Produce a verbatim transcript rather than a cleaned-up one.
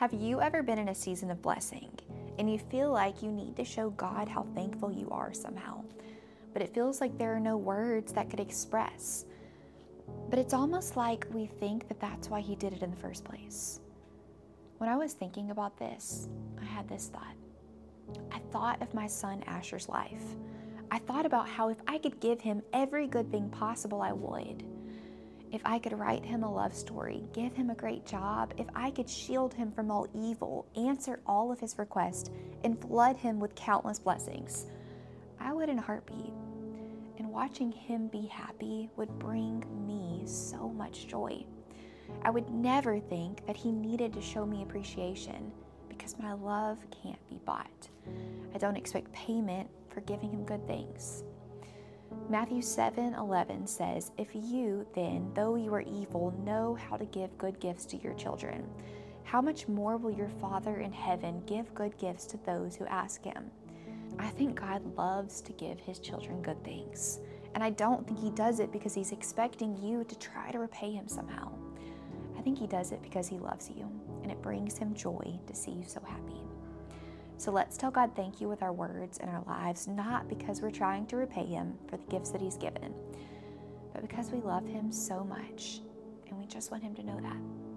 Have you ever been in a season of blessing and you feel like you need to show God how thankful you are somehow, but it feels like there are no words that could express? But it's almost like we think that that's why He did it in the first place. When I was thinking about this, I had this thought. I thought of my son Asher's life. I thought about how if I could give him every good thing possible, I would. If I could write him a love story, give him a great job, if I could shield him from all evil, answer all of his requests, and flood him with countless blessings, I would in a heartbeat. And watching him be happy would bring me so much joy. I would never think that he needed to show me appreciation because my love can't be bought. I don't expect payment for giving him good things. Matthew seven eleven says, "If you then, though you are evil, know how to give good gifts to your children, how much more will your Father in heaven give good gifts to those who ask Him?" I think God loves to give His children good things, and I don't think He does it because He's expecting you to try to repay Him somehow. I think He does it because He loves you, and it brings Him joy to see you so happy. So let's tell God thank you with our words and our lives, not because we're trying to repay Him for the gifts that He's given, but because we love Him so much, and we just want Him to know that.